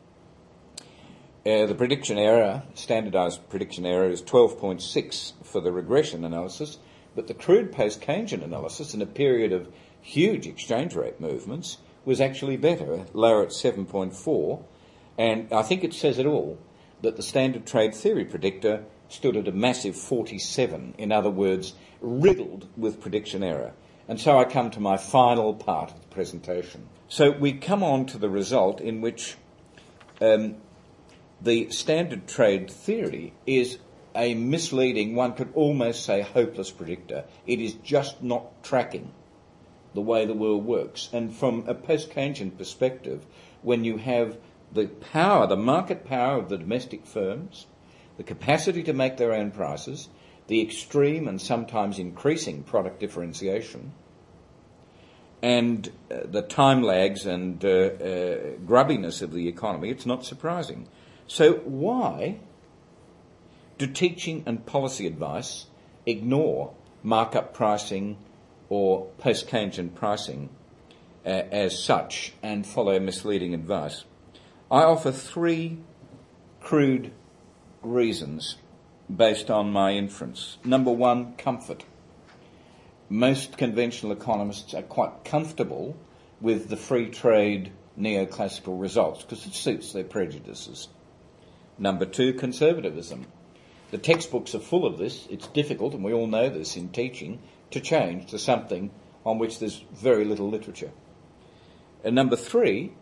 C: uh, the prediction error, standardised prediction error, is twelve point six for the regression analysis, but the crude post-Keynesian analysis in a period of huge exchange rate movements was actually better, lower at seven point four, and I think it says it all, that the standard trade theory predictor stood at a massive forty-seven, in other words, riddled with prediction error. And so I come to my final part of the presentation. So we come on to the result in which um, the standard trade theory is a misleading, one could almost say hopeless predictor. It is just not tracking the way the world works. And from a post-Keynesian perspective, when you have the power, the market power of the domestic firms, the capacity to make their own prices, the extreme and sometimes increasing product differentiation, and uh, the time lags and uh, uh, grubbiness of the economy, it's not surprising. So why do teaching and policy advice ignore markup pricing or post-Keynesian pricing uh, as such and follow misleading advice? I offer three crude reasons based on my inference. Number one, comfort. Most conventional economists are quite comfortable with the free trade neoclassical results because it suits their prejudices. Number two, conservatism. The textbooks are full of this. It's difficult, and we all know this in teaching, to change to something on which there's very little literature. And number three,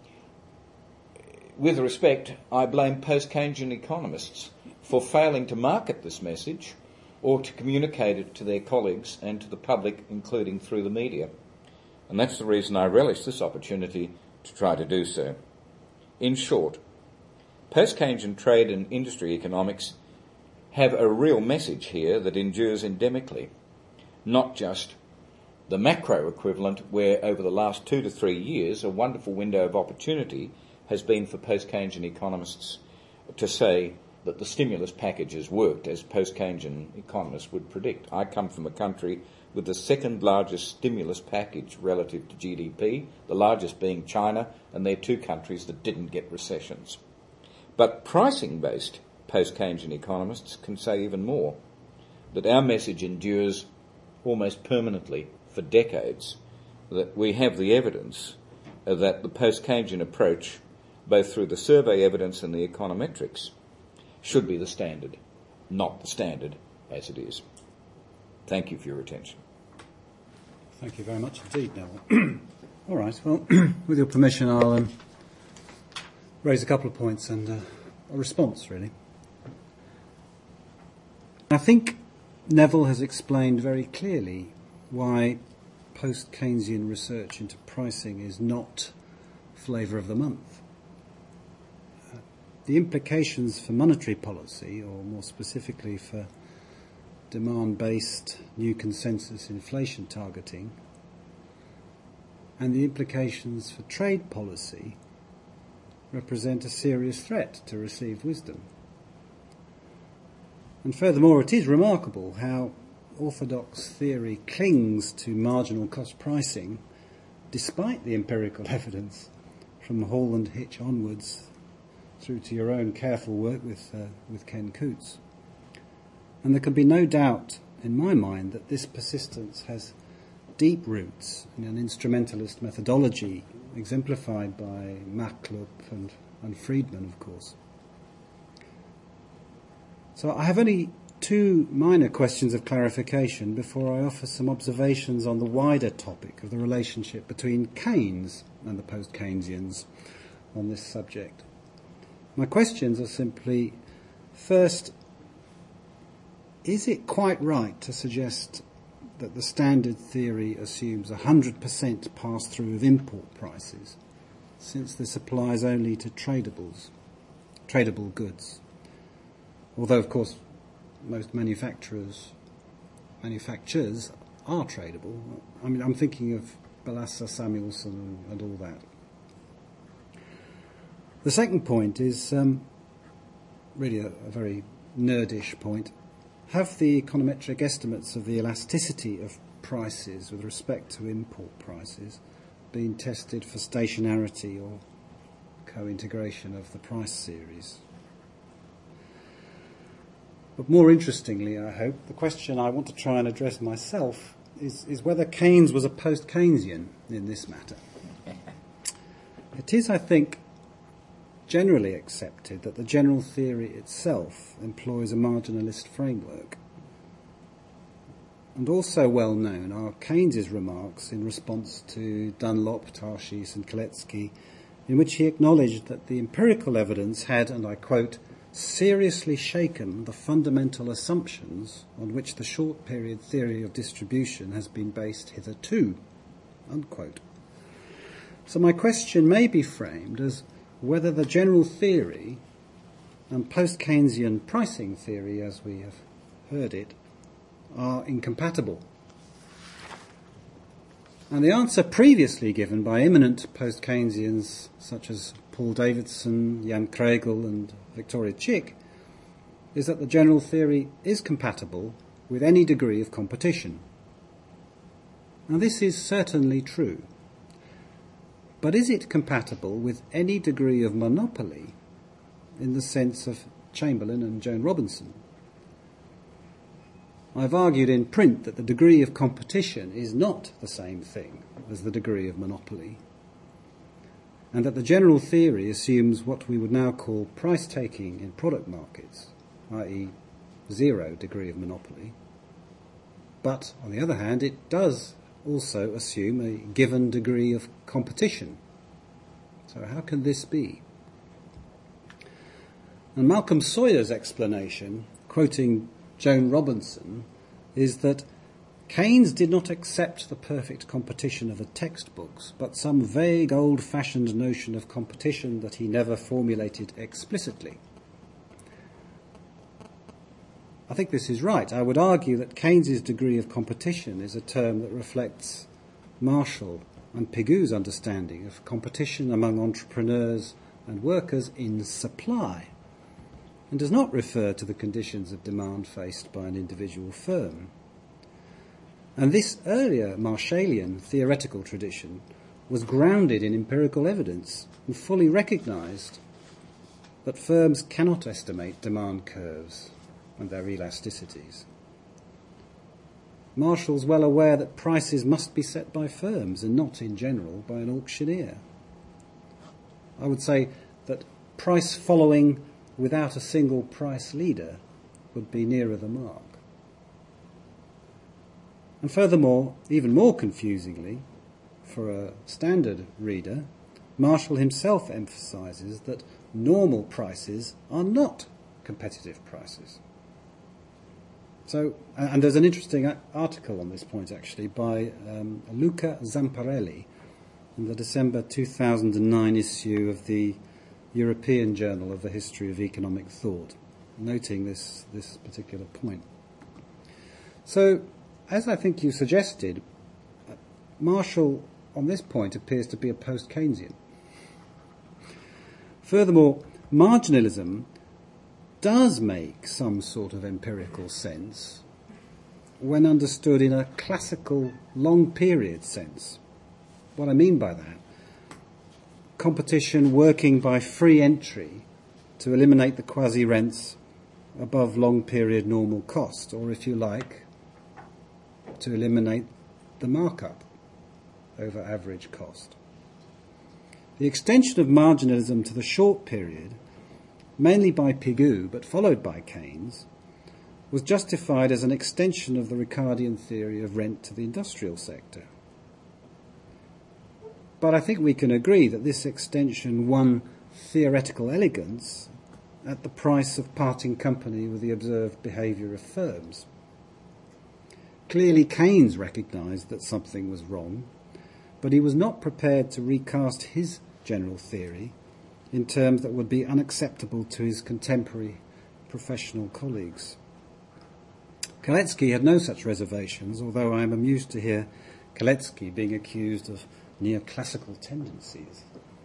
C: with respect, I blame post-Keynesian economists for failing to market this message or to communicate it to their colleagues and to the public, including through the media. And that's the reason I relish this opportunity to try to do so. In short, post-Keynesian trade and industry economics have a real message here that endures endemically, not just the macro equivalent where over the last two to three years a wonderful window of opportunity has been for post-Keynesian economists to say that the stimulus package has worked as post-Keynesian economists would predict. I come from a country with the second largest stimulus package relative to G D P, the largest being China, and they're two countries that didn't get recessions. But pricing-based post-Keynesian economists can say even more, that our message endures almost permanently for decades, that we have the evidence that the post-Keynesian approach, both through the survey evidence and the econometrics, should be the standard, not the standard as it is. Thank you for your attention.
B: Thank you very much indeed, Neville. All right, well, with your permission, I'll um, raise a couple of points and uh, a response, really. I think Neville has explained very clearly why post-Keynesian research into pricing is not flavour of the month. Uh, the implications for monetary policy, or more specifically for demand-based new consensus inflation targeting, and the implications for trade policy represent a serious threat to received wisdom. And furthermore, it is remarkable how orthodox theory clings to marginal cost pricing despite the empirical evidence from Hall and Hitch onwards through to your own careful work with, uh, with Ken Coutts. And there can be no doubt in my mind that this persistence has deep roots in an instrumentalist methodology exemplified by Machlup and, and Friedman, of course. So I have only two minor questions of clarification before I offer some observations on the wider topic of the relationship between Keynes and the post-Keynesians on this subject. My questions are simply, first, is it quite right to suggest that the standard theory assumes one hundred percent pass-through of import prices, since this applies only to tradables, tradable goods? Although, of course, most manufacturers manufacturers are tradable. I mean, I'm thinking of Balassa Samuelson and all that. The second point is um, really a, a very nerdish point. Have the econometric estimates of the elasticity of prices with respect to import prices been tested for stationarity or co-integration of the price series? But more interestingly, I hope, the question I want to try and address myself is, is whether Keynes was a post-Keynesian in this matter. It is, I think, generally accepted that the general theory itself employs a marginalist framework. And also well known are Keynes's remarks in response to Dunlop, Tarshis and Koletsky, in which he acknowledged that the empirical evidence had, and I quote, seriously shaken the fundamental assumptions on which the short-period theory of distribution has been based hitherto, unquote. So my question may be framed as whether the general theory and post-Keynesian pricing theory, as we have heard it, are incompatible. And the answer previously given by eminent post-Keynesians such as Paul Davidson, Jan Kregel and Victoria Chick is that the general theory is compatible with any degree of competition. Now this is certainly true. But is it compatible with any degree of monopoly in the sense of Chamberlain and Joan Robinson? I've argued in print that the degree of competition is not the same thing as the degree of monopoly, and that the general theory assumes what we would now call price-taking in product markets, that is zero degree of monopoly. But, on the other hand, it does also assume a given degree of competition. So how can this be? And Malcolm Sawyer's explanation, quoting Joan Robinson, is that Keynes did not accept the perfect competition of the textbooks, but some vague old-fashioned notion of competition that he never formulated explicitly. I think this is right. I would argue that Keynes's degree of competition is a term that reflects Marshall and Pigou's understanding of competition among entrepreneurs and workers in supply, and does not refer to the conditions of demand faced by an individual firm. And this earlier Marshallian theoretical tradition was grounded in empirical evidence and fully recognised that firms cannot estimate demand curves and their elasticities. Marshall's well aware that prices must be set by firms and not, in general, by an auctioneer. I would say that price following without a single price leader would be nearer the mark. And furthermore, even more confusingly, for a standard reader, Marshall himself emphasises that normal prices are not competitive prices. So, and there's an interesting article on this point actually by um, Luca Zamparelli in the December two thousand nine issue of the European Journal of the History of Economic Thought, noting this, this particular point. So, as I think you suggested, Marshall on this point appears to be a post-Keynesian. Furthermore, marginalism does make some sort of empirical sense when understood in a classical long-period sense. What I mean by that, competition working by free entry to eliminate the quasi-rents above long-period normal cost, or if you like, to eliminate the markup over average cost. The extension of marginalism to the short period, mainly by Pigou but followed by Keynes, was justified as an extension of the Ricardian theory of rent to the industrial sector. But I think we can agree that this extension won theoretical elegance at the price of parting company with the observed behaviour of firms. Clearly Keynes recognised that something was wrong, but he was not prepared to recast his general theory in terms that would be unacceptable to his contemporary professional colleagues. Kalecki had no such reservations, although I am amused to hear Kalecki being accused of neoclassical tendencies.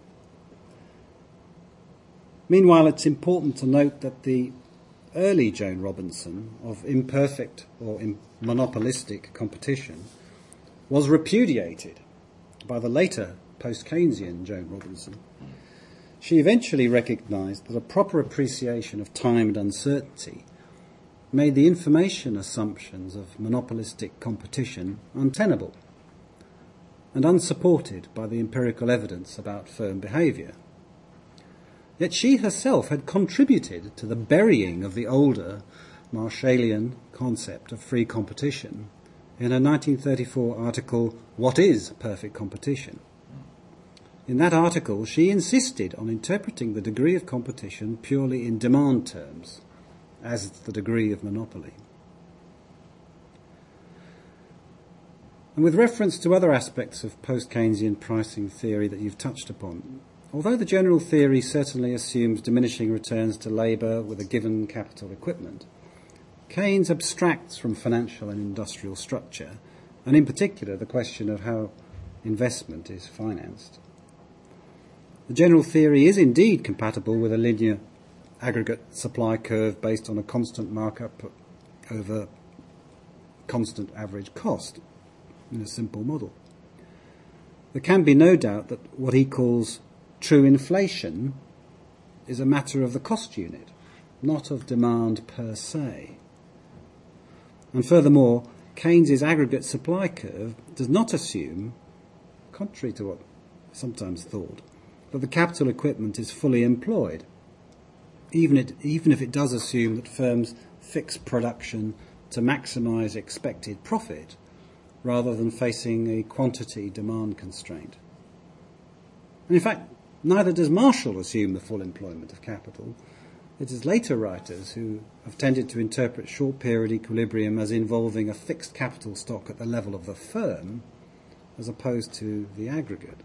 B: Meanwhile, it's important to note that the early Joan Robinson of imperfect or im- monopolistic competition was repudiated by the later post-Keynesian Joan Robinson. She eventually recognised that a proper appreciation of time and uncertainty made the information assumptions of monopolistic competition untenable and unsupported by the empirical evidence about firm behaviour. Yet she herself had contributed to the burying of the older Marshallian concept of free competition in her nineteen thirty-four article, What is Perfect Competition? In that article, she insisted on interpreting the degree of competition purely in demand terms, as the degree of monopoly. And with reference to other aspects of post-Keynesian pricing theory that you've touched upon, although the general theory certainly assumes diminishing returns to labour with a given capital equipment, Keynes abstracts from financial and industrial structure, and in particular the question of how investment is financed. The general theory is indeed compatible with a linear aggregate supply curve based on a constant markup over constant average cost in a simple model. there can be no doubt that what he calls true inflation is a matter of the cost unit, not of demand per se. And furthermore, Keynes's aggregate supply curve does not assume, contrary to what is sometimes thought, that the capital equipment is fully employed, even, it, even if it does assume that firms fix production to maximise expected profit rather than facing a quantity demand constraint. And in fact, neither does Marshall assume the full employment of capital. It is later writers who have tended to interpret short-period equilibrium as involving a fixed capital stock at the level of the firm as opposed to the aggregate.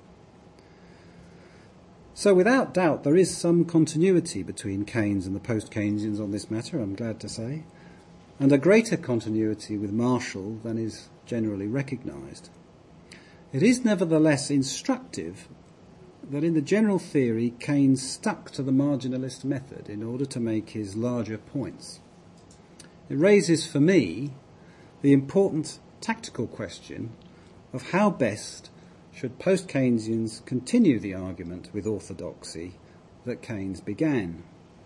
B: So without doubt there is some continuity between Keynes and the post-Keynesians on this matter, I'm glad to say, and a greater continuity with Marshall than is generally recognised. It is nevertheless instructive that in the general theory Keynes stuck to the marginalist method in order to make his larger points. It raises for me the important tactical question of how best should post-Keynesians continue the argument with orthodoxy that Keynes began.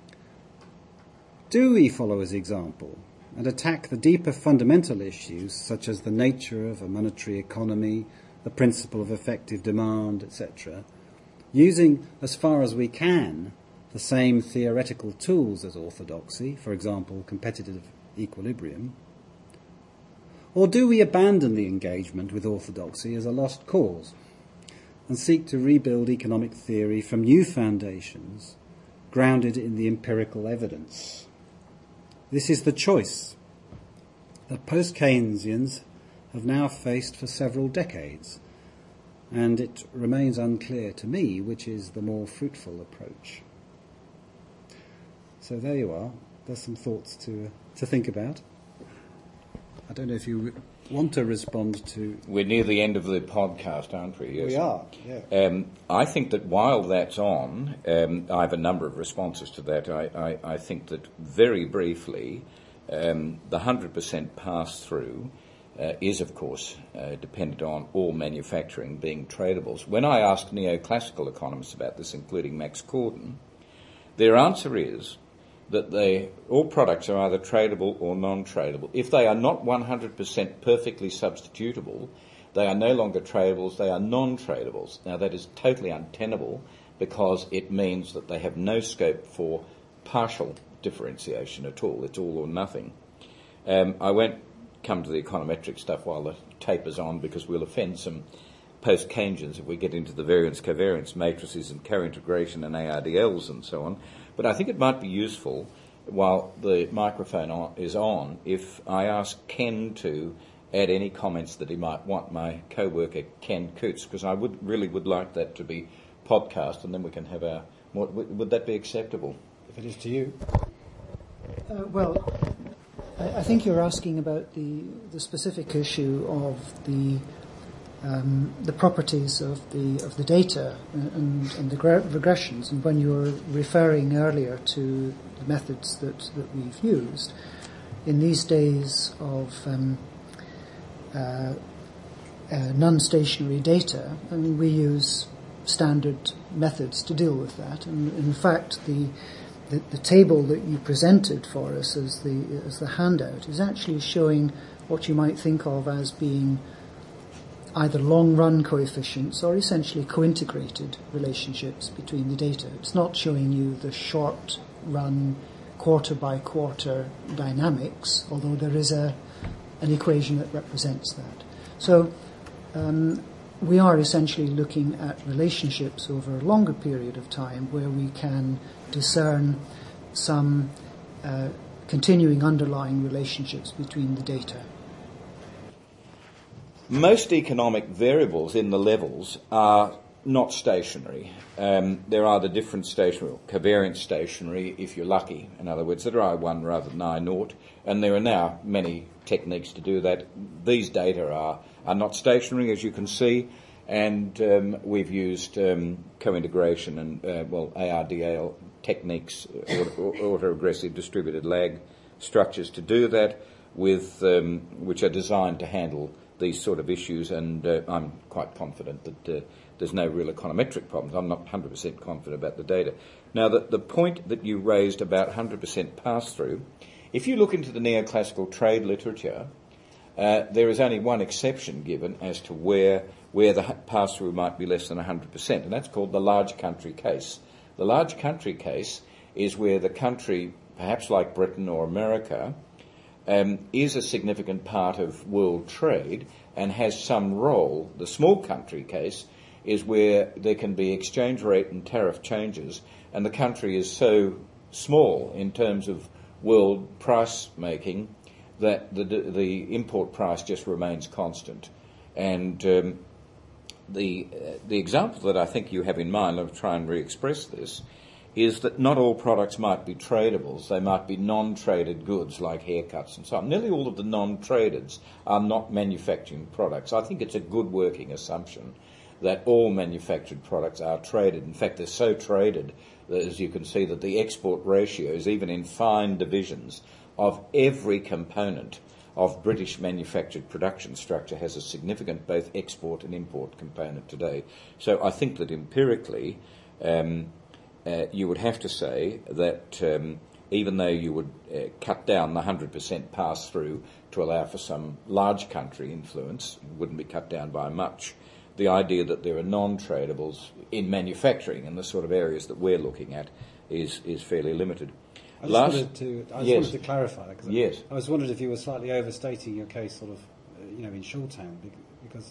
B: Do we follow his example and attack the deeper fundamental issues such as the nature of a monetary economy, the principle of effective demand, et cetera, using, as far as we can, the same theoretical tools as orthodoxy, for example, competitive equilibrium? Or do we abandon the engagement with orthodoxy as a lost cause and seek to rebuild economic theory from new foundations grounded in the empirical evidence? This is the choice that post-Keynesians have now faced for several decades, and it remains unclear to me which is the more fruitful approach. So there you are. There's some thoughts to uh, to think about. I don't know if you re- want to respond to...
C: We're near the end of the podcast, aren't we? Yes.
B: We are, yeah.
C: Um, I think that while that's on, um, I have a number of responses to that. I, I, I think that very briefly, um, the one hundred percent pass-through uh, is, of course, uh, dependent on all manufacturing being tradables. When I ask neoclassical economists about this, including Max Corden, their answer is that they, all products are either tradable or non-tradable. If they are not one hundred percent perfectly substitutable, they are no longer tradables, they are non-tradables. Now that is totally untenable because it means that they have no scope for partial differentiation at all. It's all or nothing. Um, I won't come to the econometric stuff while the tape is on because we'll offend some post-Keynesians if we get into the variance-covariance matrices and co-integration and A R D Ls and so on. But I think it might be useful, while the microphone on, is on, if I ask Ken to add any comments that he might want, my co-worker Ken Coots, because I would really would like that to be podcast, and then we can have our... More, would that be acceptable?
B: If it is to you.
D: Uh, well, I, I think you're asking about the, the specific issue of the Um, the properties of the of the data and, and the gra- regressions, and when you were referring earlier to the methods that, that we've used in these days of um, uh, uh, non-stationary data, I mean, we use standard methods to deal with that. And in fact, the the, the table that you presented for us as the as the handout is actually showing what you might think of as being either long-run coefficients or essentially co-integrated relationships between the data. It's not showing you the short-run, quarter-by-quarter dynamics, although there is a an equation that represents that. So um, we are essentially looking at relationships over a longer period of time where we can discern some uh, continuing underlying relationships between the data.
C: Most economic variables in the levels are not stationary. Um, they're either different stationary, covariance stationary, if you're lucky. In other words, they're I one rather than I naught, and there are now many techniques to do that. These data are, are not stationary, as you can see, and um, we've used um, co-integration and, uh, well, A R D L techniques, autoregressive distributed lag structures to do that, with um, which are designed to handle these sort of issues, and uh, I'm quite confident that uh, there's no real econometric problems. I'm not one hundred percent confident about the data. Now, the, the point that you raised about one hundred percent pass-through, if you look into the neoclassical trade literature, uh, there is only one exception given as to where where the pass-through might be less than one hundred percent, and that's called the large country case. The large country case is where the country, perhaps like Britain or America, um, is a significant part of world trade and has some role. The small country case is where there can be exchange rate and tariff changes, and the country is so small in terms of world price making that the the import price just remains constant. And um, the uh, the example that I think you have in mind, I'll try and re-express this, is that not all products might be tradables. They might be non-traded goods like haircuts and so on. Nearly all of the non-tradeds are not manufacturing products. I think it's a good working assumption that all manufactured products are traded. In fact, they're so traded that, as you can see, that the export ratios, even in fine divisions, of every component of British manufactured production structure has a significant both export and import component today. So I think that empirically, um, Uh, you would have to say that um, even though you would uh, cut down the one hundred percent pass-through to allow for some large country influence, it wouldn't be cut down by much, the idea that there are non-tradables in manufacturing in the sort of areas that we're looking at is, is fairly limited.
B: I just
C: Last,
B: wanted to, I just
C: yes.
B: wanted to clarify that. 'Cause
C: Yes.
B: I, I was wondering if you were slightly overstating your case sort of, uh, you know, in shorthand, because,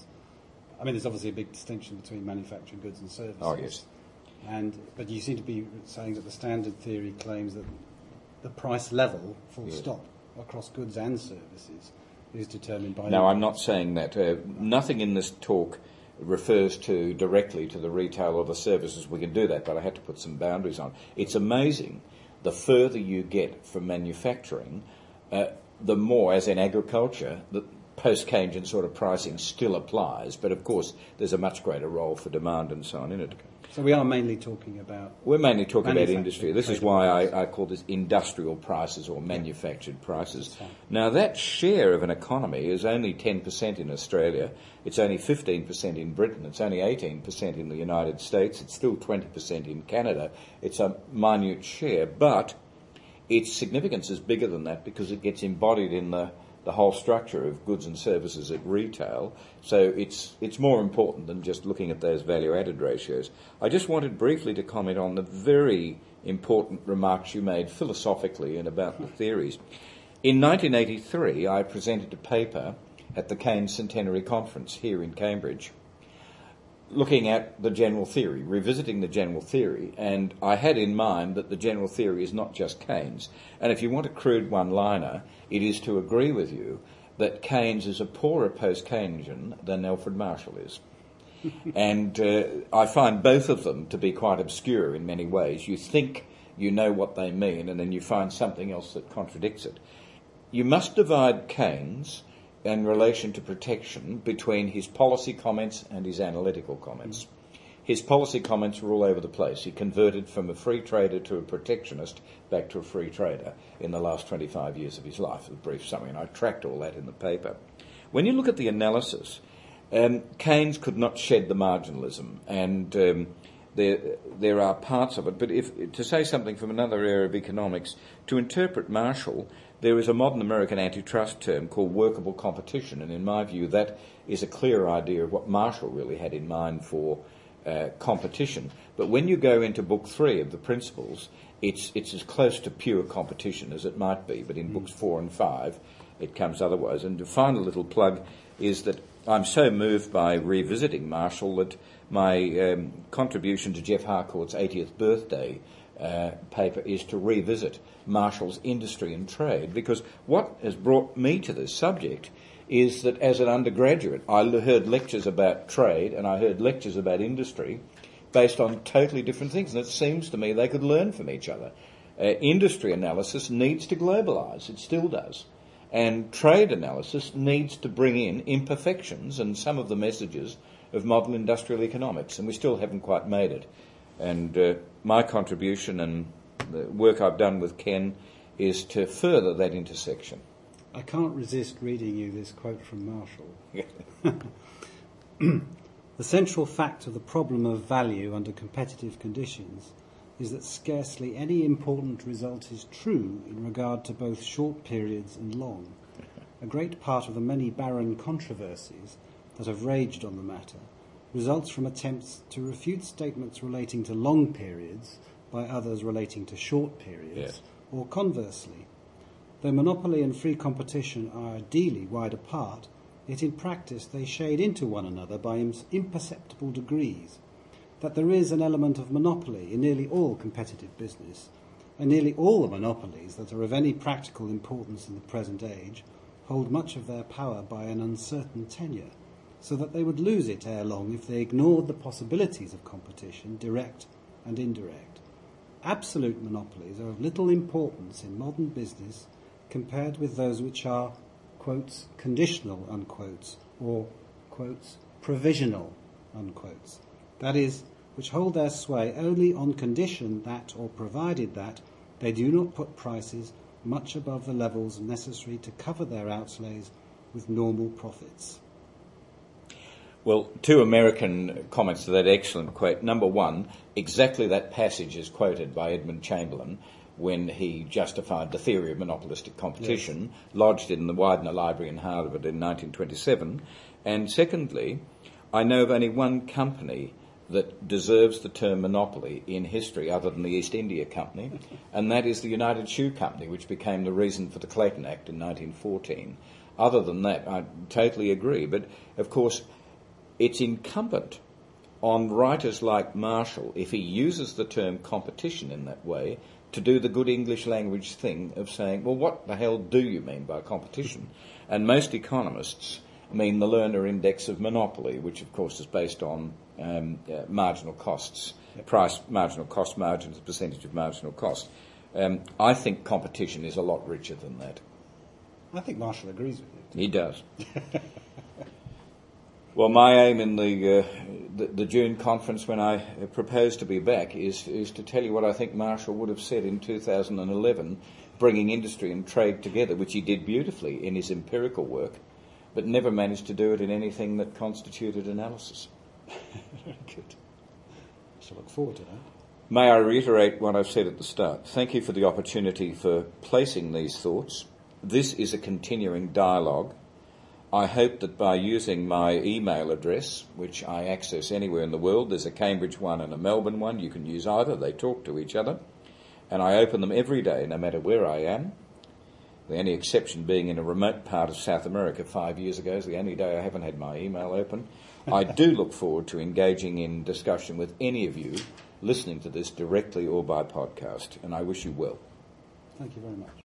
B: I mean, there's obviously a big distinction between manufactured goods and services.
C: Oh, yes.
B: And but you seem to be saying that the standard theory claims that the price level, full
C: Yes.
B: stop, across goods and services is determined by...
C: No, I'm not saying that. Uh, nothing in this talk refers to directly to the retail or the services. We can do that, but I had to put some boundaries on. It's amazing, the further you get from manufacturing, uh, the more, as in agriculture, the post-Keynesian sort of pricing still applies, but of course there's a much greater role for demand and so on in it.
B: So we are mainly talking about...
C: We're mainly talking about
B: manufacturing,
C: industry. This is why I, I call this industrial prices or manufactured prices. Now, that share of an economy is only ten percent in Australia. It's only fifteen percent in Britain. It's only eighteen percent in the United States. It's still twenty percent in Canada. It's a minute share, but its significance is bigger than that because it gets embodied in the the whole structure of goods and services at retail. So it's it's more important than just looking at those value-added ratios. I just wanted briefly to comment on the very important remarks you made philosophically and about the theories. In nineteen eighty-three, I presented a paper at the Keynes Centenary Conference here in Cambridge, looking at the general theory, revisiting the general theory, and I had in mind that the general theory is not just Keynes. And if you want a crude one-liner, it is to agree with you that Keynes is a poorer post-Keynesian than Alfred Marshall is. And uh, I find both of them to be quite obscure in many ways. You think you know what they mean, and then you find something else that contradicts it. You must divide Keynes in relation to protection between his policy comments and his analytical comments. His policy comments were all over the place. He converted from a free trader to a protectionist back to a free trader in the last twenty-five years of his life, a brief summary, and I tracked all that in the paper. When you look at the analysis, um, Keynes could not shed the marginalism, and um, there there are parts of it, but if to say something from another area of economics, to interpret Marshall, there is a modern American antitrust term called workable competition, and in my view that is a clear idea of what Marshall really had in mind for uh, competition. But when you go into book three of the principles, it's it's as close to pure competition as it might be, but in mm. books four and five it comes otherwise. And the final little plug is that I'm so moved by revisiting Marshall that my um, contribution to Jeff Harcourt's eightieth birthday Uh, paper is to revisit Marshall's Industry and Trade, because what has brought me to this subject is that as an undergraduate I heard lectures about trade and I heard lectures about industry based on totally different things, and it seems to me they could learn from each other. Uh, industry analysis needs to globalise, it still does, and trade analysis needs to bring in imperfections and some of the messages of modern industrial economics, and we still haven't quite made it. And uh, my contribution and the work I've done with Ken is to further that intersection.
B: I can't resist reading you this quote from Marshall. The central fact of the problem of value under competitive conditions is that scarcely any important result is true in regard to both short periods and long. A great part of the many barren controversies that have raged on the matter results from attempts to refute statements relating to long periods by others relating to short periods,
C: yes.
B: or conversely. Though monopoly and free competition are ideally wide apart, yet in practice they shade into one another by imperceptible degrees. That there is an element of monopoly in nearly all competitive business, and nearly all the monopolies that are of any practical importance in the present age hold much of their power by an uncertain tenure, so that they would lose it ere long if they ignored the possibilities of competition, direct and indirect. Absolute monopolies are of little importance in modern business compared with those which are, quotes, conditional, unquotes, or, quotes, provisional, unquotes. That is, which hold their sway only on condition that, or provided that, they do not put prices much above the levels necessary to cover their outlays with normal profits.
C: Well, two American comments to that excellent quote. Number one, exactly that passage is quoted by Edmund Chamberlain when he justified the theory of monopolistic competition, yes. lodged it in the Widener Library in Harvard in nineteen twenty-seven. And secondly, I know of only one company that deserves the term monopoly in history other than the East India Company, and that is the United Shoe Company, which became the reason for the Clayton Act in nineteen fourteen. Other than that, I totally agree. But, of course, it's incumbent on writers like Marshall, if he uses the term competition in that way, to do the good English language thing of saying, well, what the hell do you mean by competition? And most economists mean the Lerner Index of Monopoly, which, of course, is based on um, uh, marginal costs, yep. price, marginal cost margin as a percentage of marginal cost. Um, I think competition is a lot richer than that.
B: I think Marshall agrees with you.
C: He does. Well, my aim in the, uh, the the June conference, when I propose to be back, is is to tell you what I think Marshall would have said in two thousand eleven, bringing industry and trade together, which he did beautifully in his empirical work, but never managed to do it in anything that constituted analysis.
B: Very good. I shall look forward to that.
C: May I reiterate what I've said at the start. Thank you for the opportunity for placing these thoughts. This is a continuing dialogue. I hope that by using my email address, which I access anywhere in the world, there's a Cambridge one and a Melbourne one, you can use either, they talk to each other, and I open them every day, no matter where I am. The only exception being in a remote part of South America five years ago is the only day I haven't had my email open. I do look forward to engaging in discussion with any of you listening to this directly or by podcast, and I wish you well.
B: Thank you very much.